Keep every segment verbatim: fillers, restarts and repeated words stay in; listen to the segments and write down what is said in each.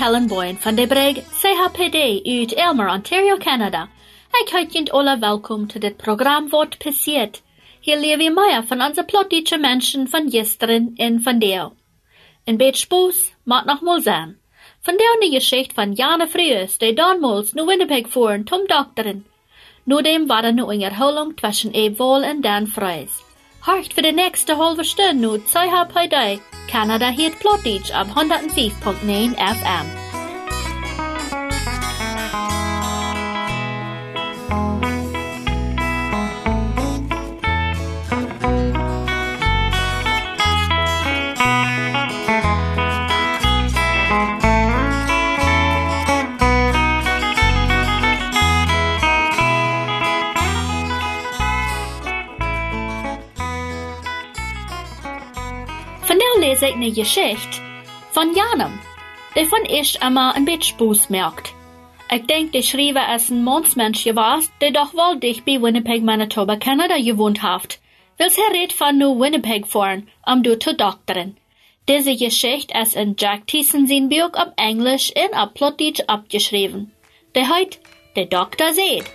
Helen Boyne van de Breg, C H P D uit Aylmer, Ontario, Canada. Ik heet jullie alle welkom to dit programma Wat passiert. Hier lewe meer van onze plottische mensen van gisteren en van deel. Een beetje spoes mag nog mal zijn. Van deel de geschichte van Jane Frius, die damals naar Winnipeg voeren tom dokteren. Nu dem waren nu een herhaling tussen Eebwol en Dan Fries. Hart voor de nächste halve stunde nu C H P D, Canada heet plottig op honderdvijf komma negen F M. Vandaag lees ik een geschichte van Janem, die van eerst einmal een beetje spoes merkt. Ik denk, die schrijver als een mansmensch was, die doch wel dicht bij Winnipeg, Manitoba, Canada gewohnt heeft. Wils hij redt van nu Winnipeg fahren, um du te dokteren. Diese Geschichte ist in Jack Thiessen zijn Buch op Englisch en op Plotdeutsch abgeschrieben. Die heet De Dokter Seed.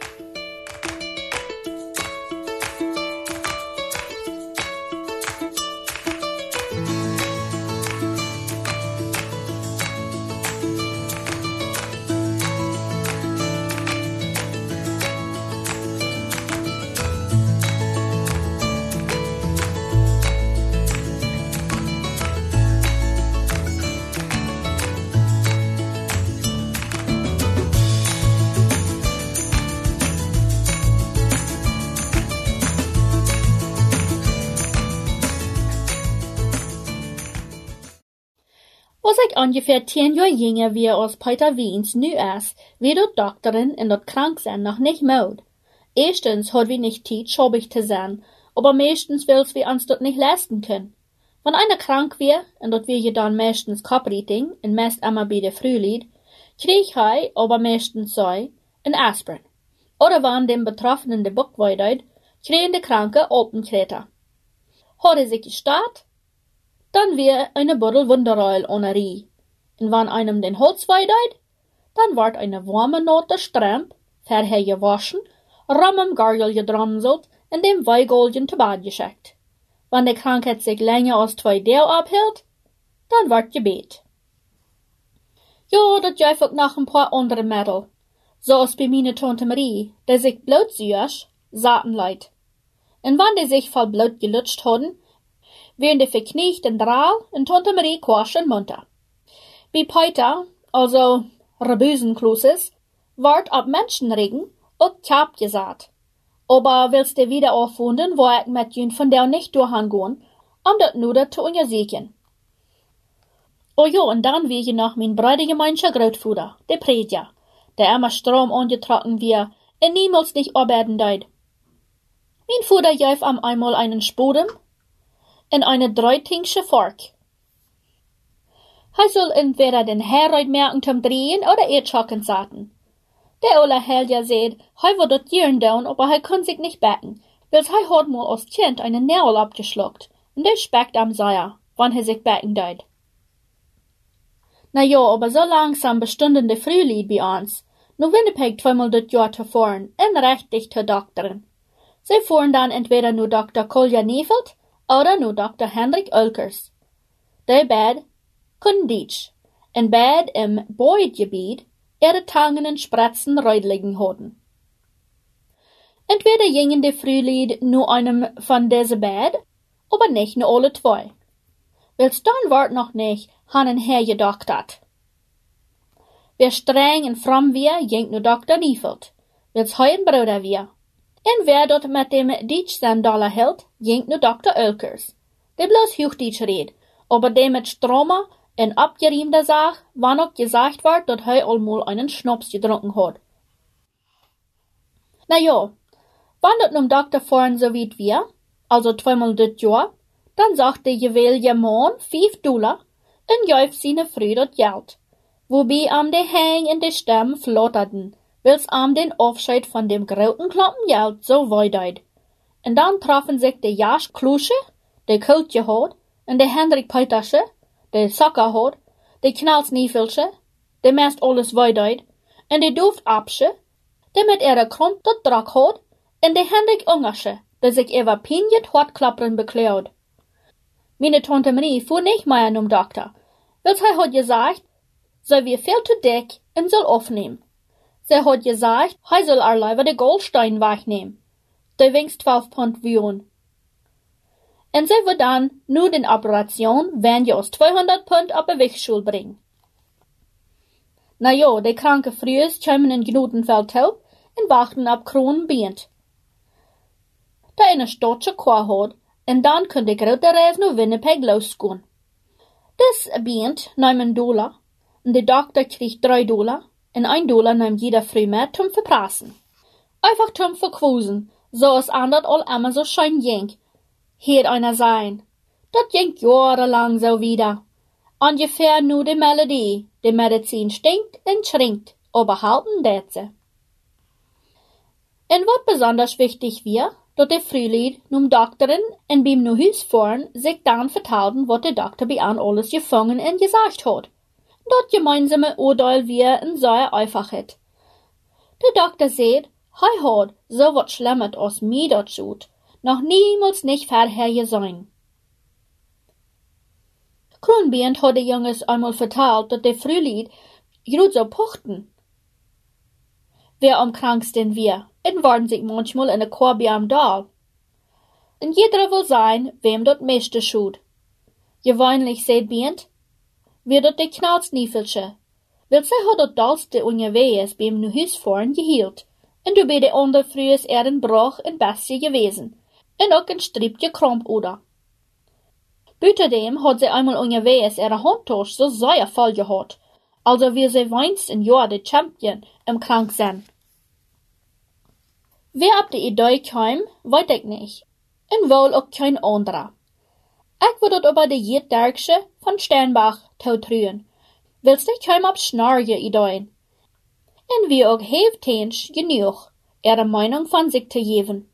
Als ik ongeveer tien jaar jonger wie als Peter Wiens nu is, wie dat dokteren en dat krank zijn nog niet moed. Erstens had we niet tijd schobig te zijn, aber meestens wils we ons dat niet leisten können. Wenn einer krank weer, en dat wir je dan meestens kopriting, en meest immer bij de Frühlied, kreeg hij, aber meestens zei, een aspirin. Oder wann dem Betroffenen de Buck weideit, kregen de Kranke Alpenkräter. Had hij sich gestart, dann wir eine Buddel Wunderöl onerie. Und wenn einem den Hals weideit, dann ward eine warme Note Stramp, verher gewaschen, rum im Gargel gedramselt und dem Weigolgen zu Bad geschickt. Wenn die Krankheit sich länger als zwei Deel abhielt, dann ward gebet. Jo, dat jäuf ook noch ein paar andere Mittel. So als bei meine Tante Marie, die sich blutzuerst saten leid. Und wenn die sich voll Blut gelutscht hadden, wären die verkniegt en draal en Tante Marie kwasch en munter. Bij Peter, also Rebusenkluses, ward ab Menschenregen ook Tjab gesagt. Aber willst du wieder aufwunden, wo ich mit jün von der nicht durchangehen, um dat nuder zu untersuchen. Oh jo, und dann wie je noch mein bräutigemanscher Grootvater, der Predja, der immer Strom angetrocken wir, en niemals nicht arbeiten deut. Mein Vater jäuf am einmal einen Spodem, in eine dreitingsche Fork. Hij soll entweder den Heroid merken zum Drehen oder Erdschocken saten. Der Ola Helja seht, hij wird dort jürn down, aber hij kann sich nicht becken, wils hij hat mal als Kind einen Nerl abgeschluckt, und der speckt am Seier, wann hij sich becken deut. Na ja, aber so langsam bestunden de Frühlied bei uns, nur Winnipeg zweimal dort Jahr zu fahren, en recht dicht zu dokteren. Sie fuhren dann entweder nur Doktor Kolja Nevelt, oder nur Doktor Hendrik Ulkers. Die beid kunnen Deutsch, en beid im Boydgebiet ihre Tangen en Spritzen reudligen hadden. Entweder gingen die Frühlied nur einem von diese beid, aber nicht nur alle zwei. Wils dann ward noch nicht hanen her gedoktert. Wer streng en fromm wir, ging nur Doktor Niefeld, wils heu ein Bruder wir. En wer dort mit dem Deutsch sein Dollar hält, ging nur Doktor Ulkers, der bloß Hochdeutsch redt, aber der mit Stromer en abgeriemter Sach, wann auch gesagt ward, dat hij allmal einen Schnaps getrunken hat. Na ja, wann dat nun Doktor fahren so weit wir, also zweimal dit Jahr, dann sagt der jeweilige Mann fünf Dollar en jäuf seine Frau dat Geld, wobei am de Hang in de Stimmen flotterten, wils am den Aufscheid von dem großen Klappengeld so weideit. En dann trafen sich de Jasch Klusche, de Kultje hat, en de Hendrik Petersche, de Socker hat, de knalsniefelsche, de mest alles weiduid, en de dooft apsche, de met ere kront tot drak had, en de hendik ungersche, dat zich ewa pinjet hot klapperen bekleud. Meine Tante Marie fuhr nicht mehr zum Doktor, weil sie hat gesagt, sie wir viel zu dick und soll aufnehmen. Sie hat gesagt, sie soll ihr lieber den Goldstein wegnehmen. Der winkst zwölf Pfund wiegen. Und sie wird dann, nur den Operation, wenn je aus zweihundert Pfund auf die Wichtschule bringen. Na ja, die kranke Frühs kommen in Gnudenfeld zu und warten ab Kronenbeent. Da eine Stotsche Kuh hat, und dann könnt die grote Reise naar Winnipeg losgehen. Das Beent nahm ein Dollar, und der Doktor kriegt drei Dollar, und ein Dollar nahm jeder früh mehr zum Verprassen. Einfach zum Verquosen, so es andert all immer so schön jenk. Hier einer sein. Dat jenk jahrelang so wieder. Ungefähr nur die Melodie, die Medizin stinkt und schrinkt, aber halten det sie. Und was besonders wichtig wir, dat de Frühlied num Doktorin en beim nu Huis fahren sich dann vertelden, wat de Doktor bei an alles gefangen en gesagt hat. Dat gemeinsame Urteil wir en sehr einfach het. De Doktor sagt, hei hat so wat schlimmet aus mir dat schut, noch niemals nicht vorher gesehen. Kronbeent hat de Junges einmal vertelt, dat de Frühlied grad so pochten. Wer am kranksten wir, en waren sich manchmal in a Korbi am Dal. En jeder will sein, wem dat meeste schut. Gewöhnlich seht Beent, wie dat de knalsniefelsche. Wil zij had dat dalste onderwees beim nu huis fahren gehield, en du bij de ander frühes er een brach en bestie gewesen, en ook een striepje krampoeder. Buitendem had zij einmal onderwees er een handtas so sehr voll gehad, also wie zij weinst een jaar de Champion im krank zijn. Wer op de idee kwam, weet ik niet, en wel ook kein anderer. Ik wil dat over de Jetderksche van Sternbach toetruen, wils de kwam op snarje ideeën. En wie ook heeft eens genoeg, er een Meinung van zich te geven.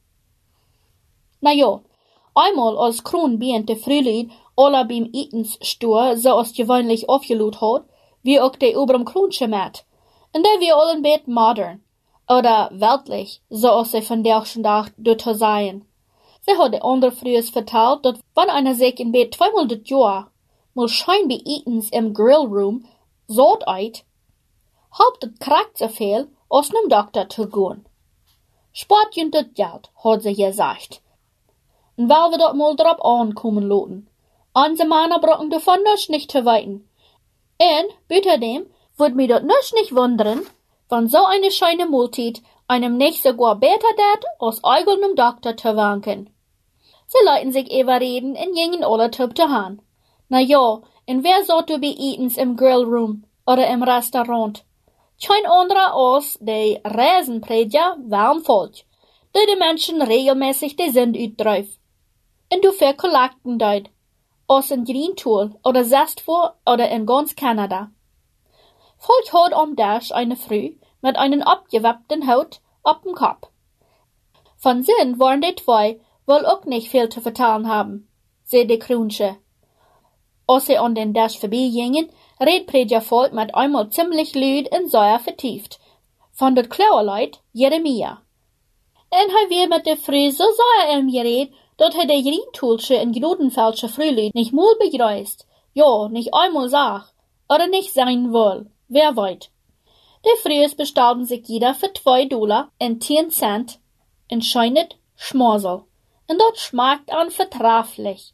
Na ja, einmal als Kronbeent de Frühlied alle beim Etensstuhr so als gewöhnlich aufgelut hat, wie auch de oberem Kronsche met, en der wir allen bet modern, oder weltlich, so als sie von derchen Tag dort seien. Sie hat de ander frühes vertelt, dat wann einer sich in bet zweimal das Jahr mal schein bei Etens im Grillroom sort eit, haupt het krakt so viel, als nem Doktor zu gehen. Spart jünt das Geld, hat sie gesagt. Und weil wir dort mal drauf ankommen loten. Anse Männer brocken davon nisch nicht zu weiten. En, büterdem, würd mir dort nisch nicht wundern, wenn so eine scheine Multit einem nicht sogar besser dat, als eigenem Doktor zu wanken. Sie leiten sich überreden und gingen alle tüb zu han. Na ja, en wer sollt du bei Etens im Grillroom oder im Restaurant? Kein anderer als de Reisenprediger warm Volk, die die Menschen regelmäßig die Sinn uitdruif. En du für Kollekten deut, aus in Greentool oder Zestvoer oder in ganz Kanada. Volk hat am Dash eine Früh mit einem abgeweppten Haut auf dem Kopf. Von Sinn waren die zwei wohl auch nicht viel zu vertellen haben, seh die Kronsche. Als sie an den Dash vorbeigingen, red Prediger Volk mit einmal ziemlich lüd und sehr vertieft. Von dat Klauerleut Jeremia. En hij weer met de Früh so sehr ihm gered, dat hij de Greentoolsche in Gnudenfeldsche Frühlied nicht mal begreist, ja, nicht einmal sag, oder nicht sein will, wer weet. De Frühs bestalten sich jeder für zwei Dollar und zehn Cent in scheinet Schmorsel, und dat schmeckt an vertrefflich.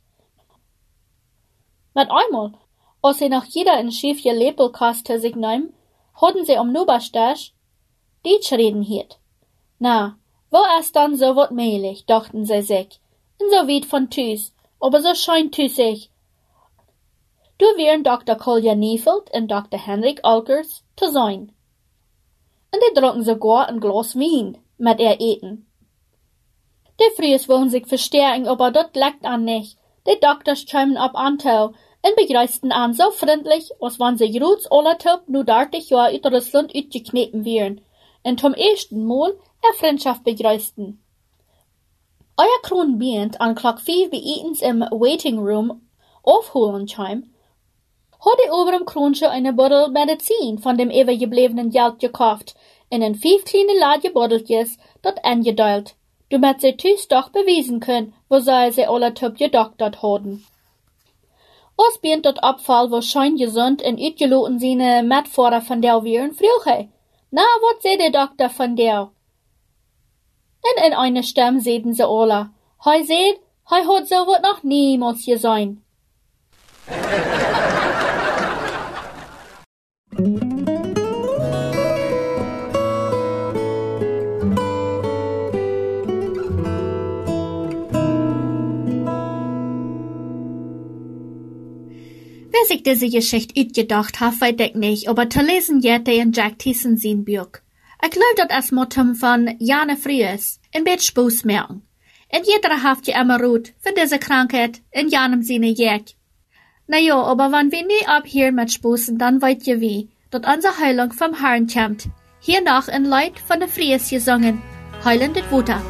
Mit einmal, als sie nach jeder in schiefje Lepelkaste sich nehmen, hatten sie am Nuberstasch Deutsch reden hiet. Na, wo ist dann so wat mehlig, dachten sie sich, und so weit von Tüs, aber so scheint tüsig. Du wären Doktor Kolja Niefeld und Doktor Henrik Alkers zu sein. Und die tranken sogar ein Glas Wein mit ihr eten. Die Frühs wollen sich verstärken, aber dat leckt an nicht. Die Doktors kämen ab Antau und begreisten an so freundlich, als wenn sie gruds alle Top nur dertig Jahr uit Russland uitgeknepen wären, und zum ersten Mal er Freundschaft begreisten. Euer Kronbeent an Clock fünf bei Etens im Waiting Room aufholen kam, hat die oberem Kronsche eine Bottle Medizin von dem übergebliebenen Geld gekauft, in ein fünf kleine Ladje Botteltjes dort angedeilt, damit sie tüs doch bewiesen können, wo sei sie alle Typ gedoktert haben. Os bient dort Abfall wahrscheinlich gesund und utgeloten seine Metfahrer von der wären früher. Na, wat sei der Doktor von der? Und in einer Stimme sehen sie alle, hei seht, hei hat so wat noch niemals gesehen. Wer sich diese Geschichte utgedacht hat, weiß ich nicht, aber zu lesen jette in Jack Thiessen sein Buch. Ich glaube, das ist Motto von Jane Fries, in Bett Spaß merken. Und jeder hat ja immer Rut für diese Krankheit in Janem seine Jäg. Na ja, aber wenn wir nie abhören mit Spaßen, dann weißt ihr wie, dass unsere Heilung vom Herrn kommt. Hier noch ein Lied von der Fries gesungen, Heilendet Wutter.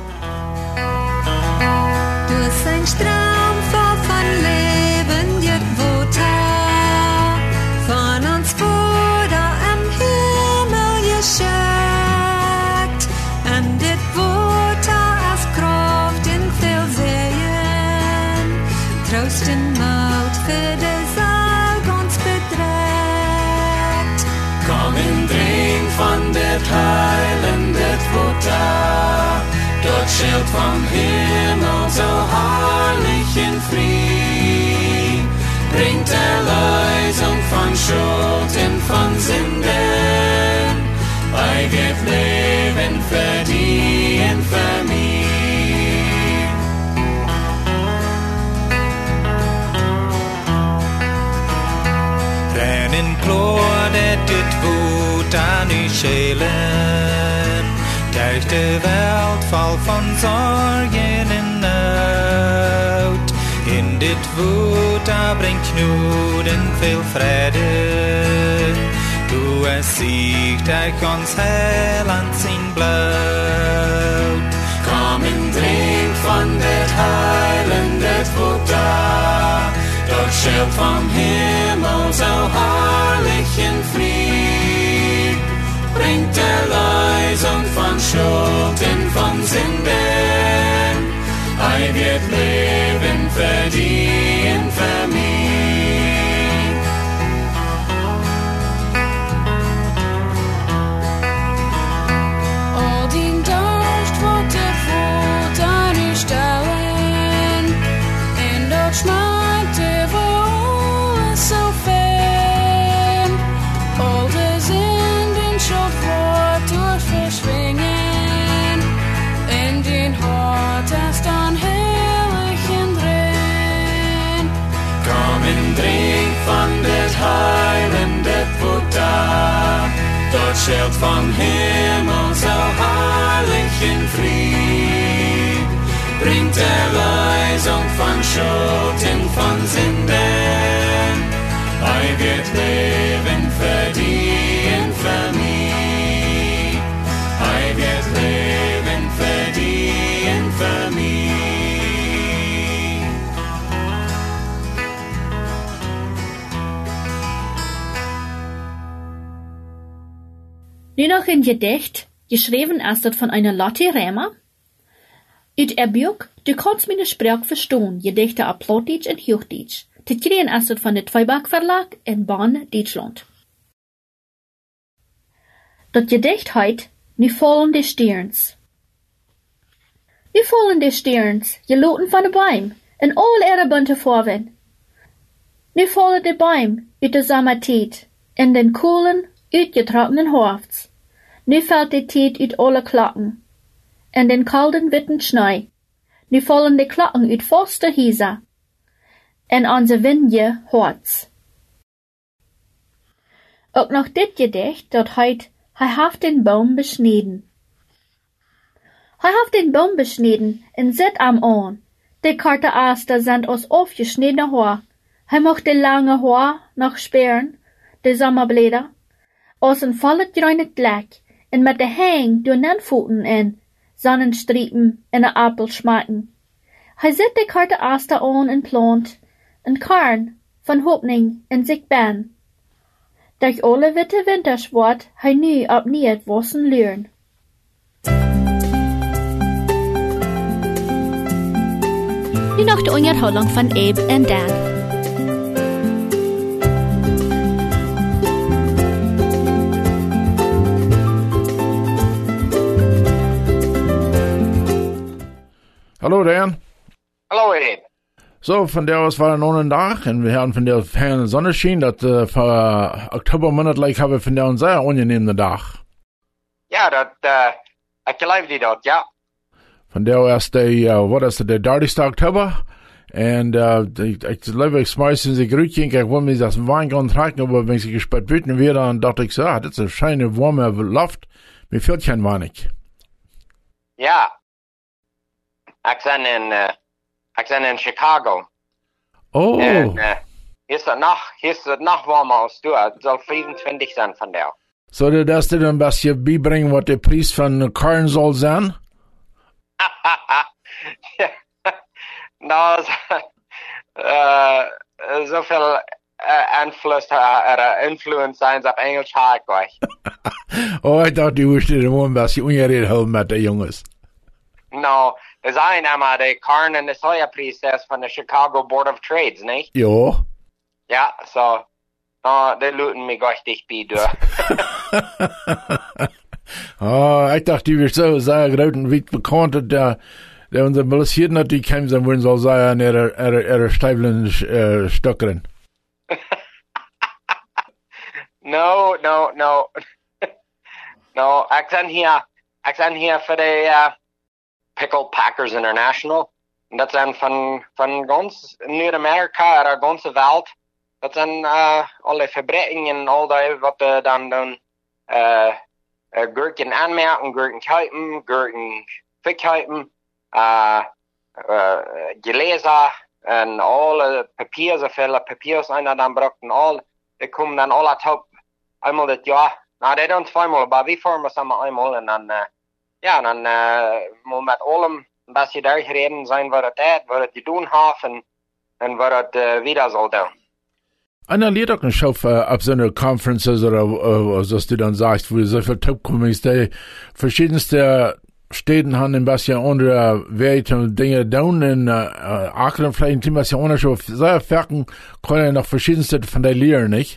Du bist ein Strom voll von Leben, dir Wutter, von uns wurde am Himmel geschickt, und dit Wutter als Kraft in viel Sehen, Trost in Maut für die Sorg uns bedrängt. Komm und trink von dit heilendet Wutter, dort schilt vom Himmel so herrlich in Fried, bringt Erlösung von Schuld und von Sünden, ewiges Leben für die und für mich. Rennen Chlor, det dit Wutter nu schälen, durch die Welt voll von Sorgen und Not. In dit Wutter bringt Knuden viel Frieden. Du es siegt durch uns Heiland sein Blut. Komm und trink von dit heilendet Wutter, dort schilt vom Himmel so herrlich in Fried, bringt Erlösung von Schuld und von Sünden, ewiges Leben für die und für mich. All den Durst wird der Wutter nicht stillen, und dort schmeckt der alles so fern. All die Sünden schon fort durch verschwingen, in den Hort ist dann herrlich und rein. Komm und trink von dit heilendet Wutter, dort schilt vom Himmel so herrlich in Fried, bringt Erlösung von Schuld und von Sünden, ewiges Leben für die und für mich, ewiges Leben für die und für mich. Nu noch ein Gedicht, geschrieben ist das von einer Lotte Rämer. Ut er Buch, du kannst meine Sprache verstehen, Gedichte auf Plattdeutsch und Hochdeutsch. Zu kriegen ist das von der Zweiback Verlag in Bonn, Deutschland. Das Gedicht heißt, Nu fallen die Sterns. Nu fallen die Sterns, geloten von den Bäumen, in all ihre bunte Farben. Nu fallen die Bäume ut der Sommertied, in den kühlen, uitgetrockneten Herbst. Nu fällt die Tied ut alle Glocken, in den kalten, witten Schnee. Nu fallen die Glocken ut fast der Häuser, in unser windige Herz. Auch noch dit Gedicht, dat heut, hei haft den Baum beschnitten. Hei haft den Baum beschnitten, en sit am Ohren. Die karte Aster sind aus aufgeschnittene Haar. Hei mocht die lange Haar noch sperren, die Sommerblätter, aus en vollet grünet Gleck, en mit de Hang durch den Pfoten in, Sonnenstriepen in a Appel schmecken. Hei sit die karte Aster an en plant, en Karn, van hoopning en zich ben. Durch alle witte wintersport hij nu opnieuw wassen leren. Nu nog de onderhouding van Abe en Dan. Hallo Dan. Hallo Abe. So, von der aus war noch ein Tag und wir haben von der fernen Sonne schien, dass äh, für Oktober Monat like haben wir von der einen sehr angenehmen Tag. Ja, dat, uh, ik geloof die dat, ja. Von der aus der, uh, wat is het, der dertigste Oktober. Und uh, ich, ich glaube, ich schmeiß in die Grütchen, ich will mir das Wein gehen tragen, aber wenn sie gespät bitten wird, dann dachte ich so, ah, das ist eine schöne, warme Luft, mir fehlt kein Wein. Ja. Ik ben in, uh, ik ben in Chicago. Oh. En uh, hier is het nog, hier is het nog warmer als du. Het zal vijfentwintig zijn van daar. So, du darfst dir dann ein bisschen beibringen, was der Preis von Karren soll sein? Nou, uh, zoveel uh, Einfluss, uh, Influence zijn op Englisch heb ik euch. Oh, ich dachte, du wusstest immer ein bisschen ungeredet haben mit den Jungs. Nou, er zijn aber de Karren en de Sojapreis is van de Chicago Board of Trades, niet? Ja. Ja, so. No, die looten mich richtig bei, du. Oh, ich dachte, die wirst so sehr groß und weit bekannt, dass der, der uns molestiert hat, die kämen sein wollen, soll sein, ihre, ihre, ihre Steiflen, äh, Stöckern. No, no, no. No, ik ben hier, ik ben hier voor de uh, Pickle Packers International. En dat zijn van, van ganz Noord-Amerika, de ganze Welt. Dat zijn uh, alle fabrieken en al dat wat uh, dan doen. Uh, uh, gurken aanmerken, gurken kuipen, gurken verkuipen, uh, uh, gelezen en alle papier, zoveel papier zijn er dan gebruikt en al. Die komen dan alle top eenmaal dit jaar. Nou, die doen tweemaal, maar we vormen samen eenmaal en dan, uh, ja, dan uh, moet met allem een beetje doorgereden zijn wat het is, wat het te doen heeft en, en wat het uh, wieder zal doen. Einer leert auch nicht auf, uh, auf so eine Conferences oder, uh, was du dann sagst, wo du so viele Top-Communities, die verschiedenste Städten haben ein bisschen andere Werte und Dinge tun, in uh, Aachen vielleicht ein bisschen anders, auf sehr Ferken können ja noch verschiedenste von der Lehre, nicht?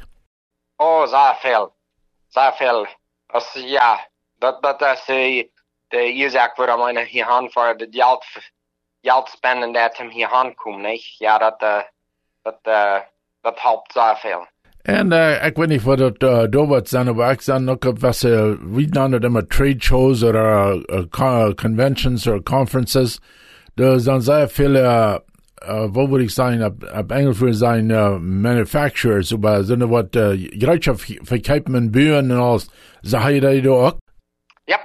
Oh, sehr viel. Sehr viel. Das, ja, dat, dat is de, de Ursache, waarom einer hier aan voor de geld, geld spenden, dat hem hier aankomt, nicht? Ja, dat, uh, dat, uh, dat helpt sehr viel. En uh, ik weet niet wat het uh, door wat zijn, maar ik zijn ook op wat ze, wie dan het immer trade shows of uh, uh, conventions of conferences. Er zijn zeer veel, uh, uh, wat moet ik zeggen, op, op Engels voor zijn uh, manufacturers, maar zijn wat uh, gereedschap verkopen en buren en alles. Zeg je dat ook? Ja,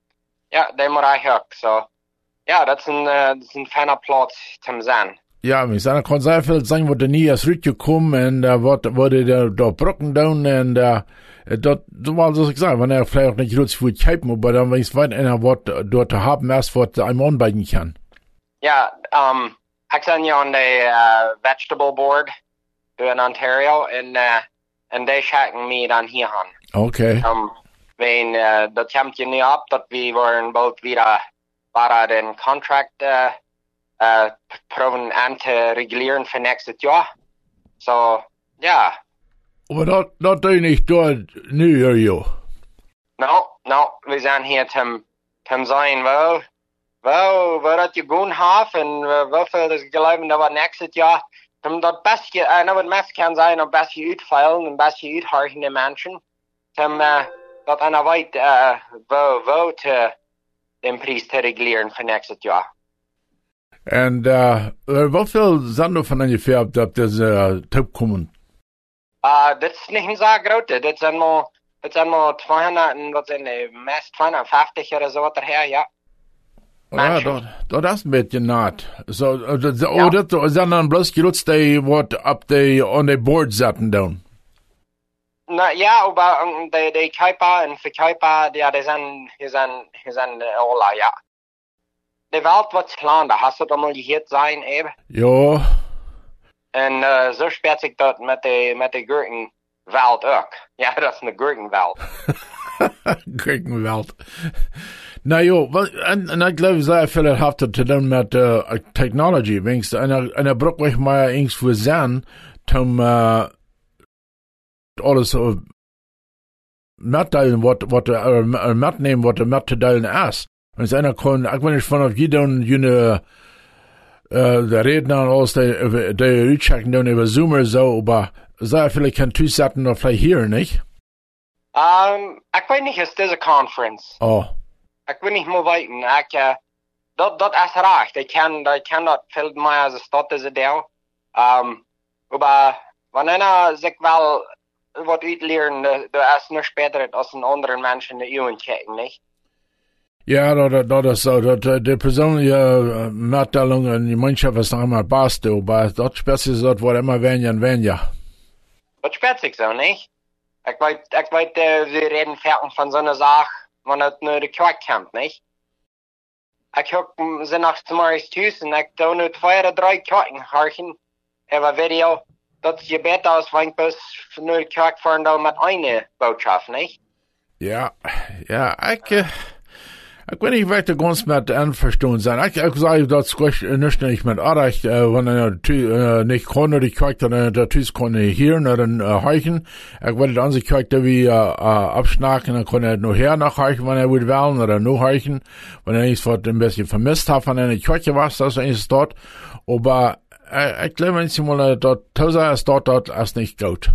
ja, dat moet ik ook. So, ja, dat is een, uh, dat is een fijne plaats te zijn. Ja, ik zei, er kan sehr veel zijn wat er niet als uitgekomen en uh, wat worden er daar brokken doen en uh, dat, dat was zoals ik zei, wanneer vielleicht auch nicht richtig viel kijken, maar dan weet je einer wat dort te hebben is wat einem aanbieden kan. Ja, um, ik ben hier aan de uh, vegetable board in Ontario en uh, en die schaken me dan hier aan. Oké. Okay. Um, wen, uh, dat komt je nu op dat we worden bald wieder waren een contract uh, uh, proben aan te reguleren voor nächstes jaar. So, ja. Maar dat, dat doe je niet door nu, joh. No, no, we zijn hier te, te zijn wel, wel, wat je goed hebt en hoeveel is geloven dat we nächstes jaar, om dat best, uh, nou wat meest kan zijn, om best uitveilen en best uithargen de mensen, om uh, dat aan weet, uh, wo, wo te, den prijs te reguleren voor nächstes jaar. En uh, wat veel zijn er van ongeveer op dat deze uh, top komen? Uh, dat is niet zo groot, dat zijn maar, dat zijn maar tweehonderd en wat zijn de meest tweehonderdvijftig of zo wat er her, ja. Ja, dat, dat is een beetje naad. So, uh, dat, ja. Oh, dat zijn dan bloos gelutst die wat op de, on de board zetten doen. Nou ja, maar um, de, de kuiper en verkuiper, ja, die zijn, die zijn, die zijn uh, alle, ja. De wereld wordt kleiner, hast du da mal gehört sein, eben? Ja. En uh, zo speelt zich dat met de, met de Gurkenwald ook. Ja, dat is een Gurkenwald. Gurkenwald. Nou joh, en, en ik geloof dat veel heeft te doen met uh, technology. Wenigstens, en, en er braucht mich mal eens voor zijn, om uh, alles uh, mitteilen, wat, wat, uh, mitnehmen, wat er mitteilen is. Wenn es einer kann, ich wenn ich von auf jeden, jene, äh, der Redner und alles, der, der rückchecken dann über Zoomer so, aber sehr viele kann zusetzen noch vielleicht hier, nicht? Um, ich weiß nicht, ist diese Conference. Oh. Ich will nicht mehr weiten. Ich, uh, dat, dat is recht. Ich kann, ich kann das viel mehr als das diese Deel. Um, aber, wenn einer sich wel wat uitleren, da ist noch später als ein anderen Menschen die Uhren checken, nicht? Ja, dat, dat is zo. Dat, de persoonlijke uh, Mitteilung in die Mannschaft ist noch immer best, aber dat speelt sich so, wordt immer weniger und weniger. Dat speelt sich so, nicht? Ich weiß, ich weiß, uh, wir reden fertig von so einer Sache, wenn das nur der Quack kommt, nicht? Ich hab sie nach zum Tues und ich da nur zwei oder drei Quacken horchen, über Video, dass je besser aus, wenn bis nur der Quack fahren da mit einer Botschaft, nicht? Ja, ja, ich, uh, ich weiß nicht, was ganz mit einverstanden sein. Ich, ich sage, das ist nicht, nicht mit Arrecht, äh, wenn er äh, nicht kann, oder ich kriege, dann der Tüß kann er hören oder äh, heichen. Ich will dann sich kriegt, wie äh, abschnacken, dann kann er noch her nachheichen, wenn er will wählen, oder noch heichen. Wenn er nichts ein bisschen vermisst hat, von einer Kirche was, das ist dort. Aber äh, ich glaube, wenn sie mal dort, Tauser ist dort, dort ist nicht gut.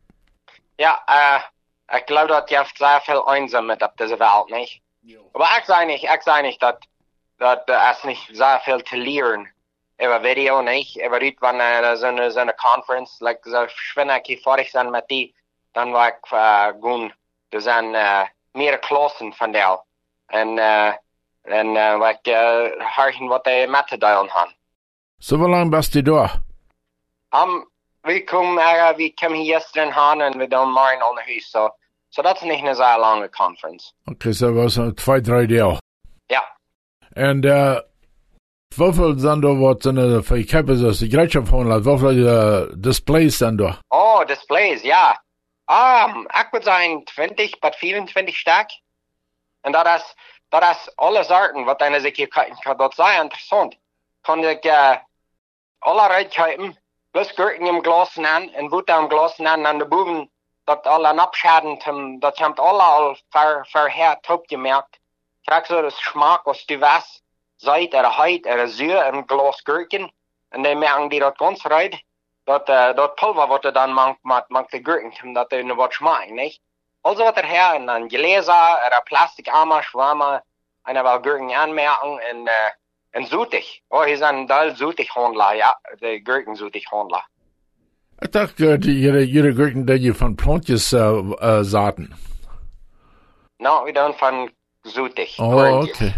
Ja, äh, ich glaube, dort gibt sehr viel einsam mit auf dieser Welt, nicht? Aber ich sage nicht, ich sage nicht, dass, dass es nicht sehr viel zu lernen über Video, nicht? Über wenn äh, so eine, so eine Conference, like, so, wenn ich fertig sein mit die, dann war ich, äh, gut, das sind, äh, mehrere Klassen von der. Und, äh, und, äh, weil ich, äh, hören, was die mitteilen haben. So, wie lange bist du da? Um, wir kommen, äh, wir kommen hier gestern hin und wir dann morgen an Haus, so. So das ist nicht eine sehr lange Conference. Okay, so was so zwei, drei Jahre. Ja. Und äh, wie viel sind da, was sind da für Kämpfe, die Gerätschaft holen, wie viele uh, Displays sind da? Oh, Displays, ja. Um, ich würde sagen zwanzig bis vierundzwanzig Stück. Und das ist, das ist alle Sorten, was einer sich hier kaufen kann. Das ist sehr interessant. Kann ich äh, alle reinkaufen, bloß Gurken im Glas nehmen, und Butter im Glas nehmen, an den Buben, dat alle abschaden, dat komt alle al ver, verheerd opgemerkt. Krijg zo de smaak als du was, zout er heit er zuur een glas gurken. En dan merken die dat ganz ruid. Dat, uh, dat pulver wat er dan maakt, maakt, maakt de gurken, dat er nog wat smaakt, niet? Also wat er her, en dan gläser, er plastic armer, schwammer, en er wel gurken aanmerken, en, uh, en zoetig. Oh, hier zijn duil zoetig handelaar, ja, de gurken zoetig handelaar. Ich dachte, die, ihre, ihre Gurken, die ihr von Plontjes äh, äh, saaten. No, wir tun von Sutig. Oh, okay.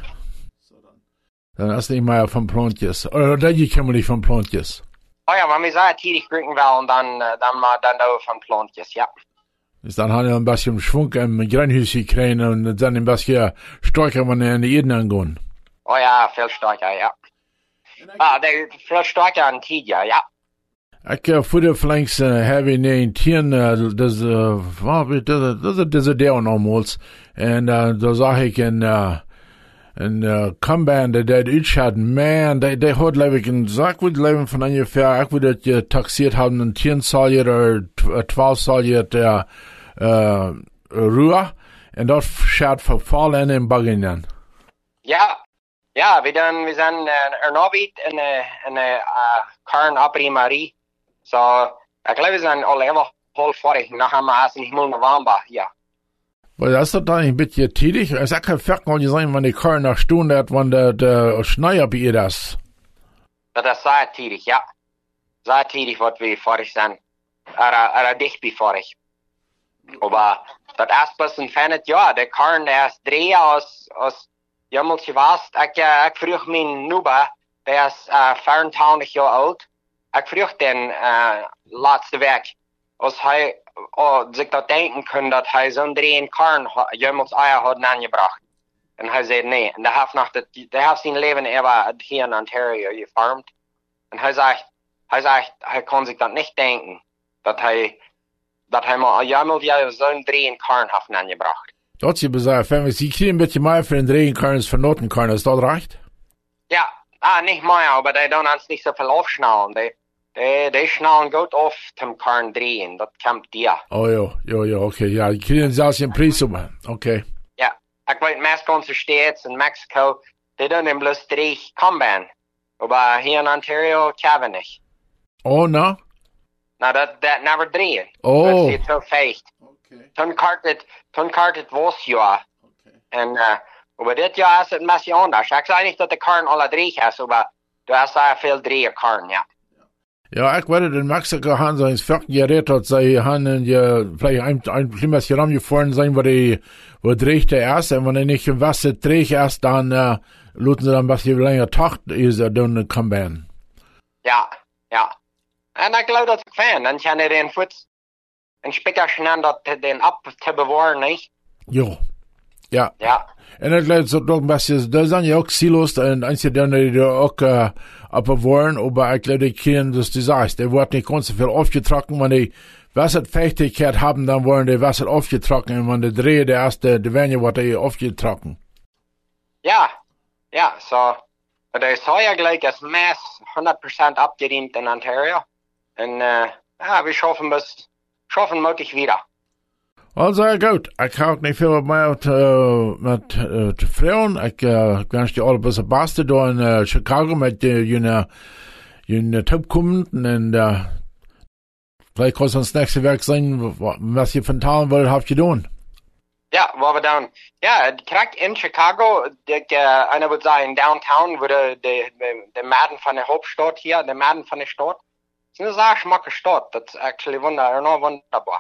Dann ist nicht mal von Plontjes. Oder die kommen nicht von Plontjes. Oh ja, wenn wir sehr tief Gurken wollen, dann, dann mal dann auch von Plontjes, ja. Dus dan haben wir ein bisschen Schwung im Grünhüs gekriegt und dann ein bisschen stärker, wenn wir in die Eden angehen. Oh ja, viel stärker, ja. Ah, der, viel stärker an Tidja, ja. Ik uh, voelde flanks uh, hebben negentien, uh, dus, uh, wat, dat, dat, dat is de deel nogmaals. En uh, daar zag ik een, uh, een uh, comband die dat uitschatten. Man, die, die had leuk een zaak would leven van ongeveer, ik would dat je taxeerd hebben, een tien salje of twaalf salje uh, uh, ruwe. En dat schat vervallen in baggen. Ja, ja, we, dan, we zijn uh, er nog iets in een uh, kern aprimari. So, ich glaube, wir sind alle immer voll vorig. Nachher mal ist nicht mal eine Wamba, ja. Weil das ist doch ein bisschen tätig. Es ist kein Ferkel sein, wenn die Karren nach Stunde hat, wenn der, der Schneider bei ihr das. Das ist sehr tätig, ja. Sehr tätig, was wir vorig sind. Er, er dicht wie vorig. Aber das ist ein bisschen fändet, ja, der Karren, der ist drei aus, aus, jemals gewasst. Ich, ich früch meinen Nuba, der ist äh, vierundzwanzig Jahre alt. Ich früch den äh, letzte Weg, als er oh, sich das denken können, dass er so einen drehen Karren jemals Eier hat angebracht. Und er sagt, nee, und der hat nach der, der hat sein Leben aber hier in Ontario gefarmt. Und er sagt, hij sagt, hij kon zich dat niet denken. Dat hij, dat hij maar jammer ja zo'n drieën karren heeft aangebracht. Dat je bezig, wenn wir sie kriegen ein bisschen mehr für den drehen können, als für noten können, ist das recht? Ja, ah, nicht mehr, aber die tun uns nicht so viel aufschnallen. Die, die, die schnallen gut auf zum Karren drehen, das kommt dir. Oh ja, ja, ja, okay, ja, die kriegen selbst den Preis um, okay. Ja, ich weiß, meist ganze States in Mexiko, die tun ihm bloß drei Komben. Aber hier in Ontario, kann nicht. Oh, na? Na, dat, dat never drehen. Oh. Dat is zo feest. Okay. Toen kartet, toen kartet was jaar. Okay. En, uh, aber dit jaar is het een beetje anders. Ik zei niet dat de karren alle drie is, maar du hast daar veel drie karren, ja. Ja, ik weet het, in Mexico haben sie ins vierten Gerät, dat sie haben ja vielleicht ein, ein bisschen herangefahren sein, wo die, wo dreht der erst, und wenn er nicht im Wasser dreht erst, dann, äh, luten sie dann ein bisschen länger Tag, ist er dann kommen. Ja, ja. En ik geloof dat ik fan, dan kan je den voet, een spikkertje aan dat den ab te bewaren, niet? Jo. Ja. Ja. En ik geloof dat ook een beetje, daar zijn ja ook silos, en eins die die ook, äh, abbewahren, aber ich glaube, die können, das du sagst, der wird nicht ganz so viel aufgetrocknet, wenn die Wasserfähigkeit haben, dann wollen die Wasser aufgetrocknet, und wenn die drehen, der erste, die werden ja was die aufgetrocknet. Ja, ja, so, der ist heuer gleich das Maß hundert Prozent abgedient in Ontario. Und, äh, ja, wir schaffen bis, schaffen möglich wieder. Also, ja, gut. Ich habe nicht viel mehr mit, äh, mit, äh, zu fragen. Ich, äh, wünsche dir alle ein bisschen Beste da in, äh, Chicago mit, äh, jene, jene Tipp kommen, und, äh, vielleicht kann es das nächste Werk sein, was ihr von Talen wollt, habt ihr tun. Ja, wo wir dann, ja, direkt in Chicago, die, äh, einer würde sagen, Downtown, wo der, der, der Madden von der Hauptstadt hier, der Madden von der Stadt, ist eine sehr schmacke Stadt, das ist actually wunder, no, wunderbar.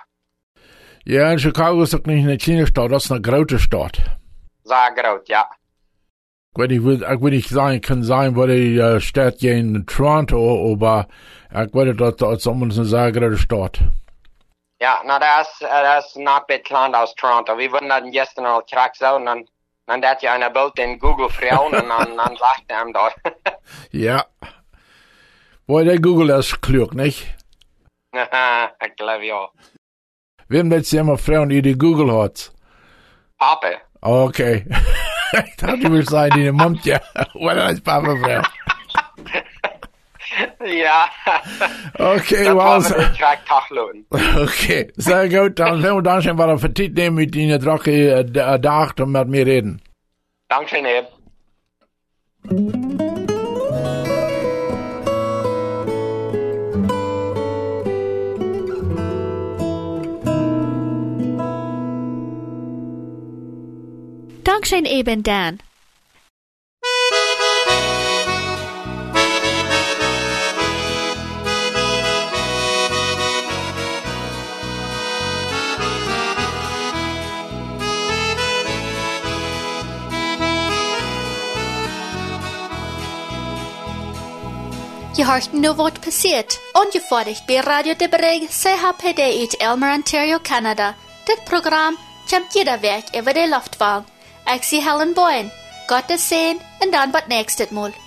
Ja, in Chicago ist doch nicht eine kleine Stadt, das ist eine große Stadt. Sehr groß, ja. Ich will nicht, ich will nicht sagen, kann sein, wo die äh, Stadt hier in Toronto, aber ich will, dass das zumindest eine sehr große Stadt. Ja, na, das ist, das ist not bit klein aus Toronto. Wir wurden dann gestern al krak so, und dann, dann hat ja einer Bild in Google frauen, und dann, dann sagt er ihm dort. Ja. Boah, der Google ist klug, nicht? Ich glaube ja. Wem jetzt immer fragen, die die Google hat? Papa. Okay. Ich dachte, du willst sagen, die Mund, ja. Oder als Papa fragen. Ja. Okay, dann wow. wir den Track tachloten. Okay, sehr gut. Dann werden wir dann schon mal auf Zeit nehmen mit Ihnen Drache äh, Dach und mit mir reden. Dankeschön, Eb. Dankeschön eben, Dan. Je hoort nu wat passiert. Ongevoordigd bij Radio de Breg, C H P D uit Elmer, Ontario, Canada. Dit programma komt jeder week over de luchtbaan. Ik zie Helen Boyen. Gott te zien en dan wat nächstes Mal.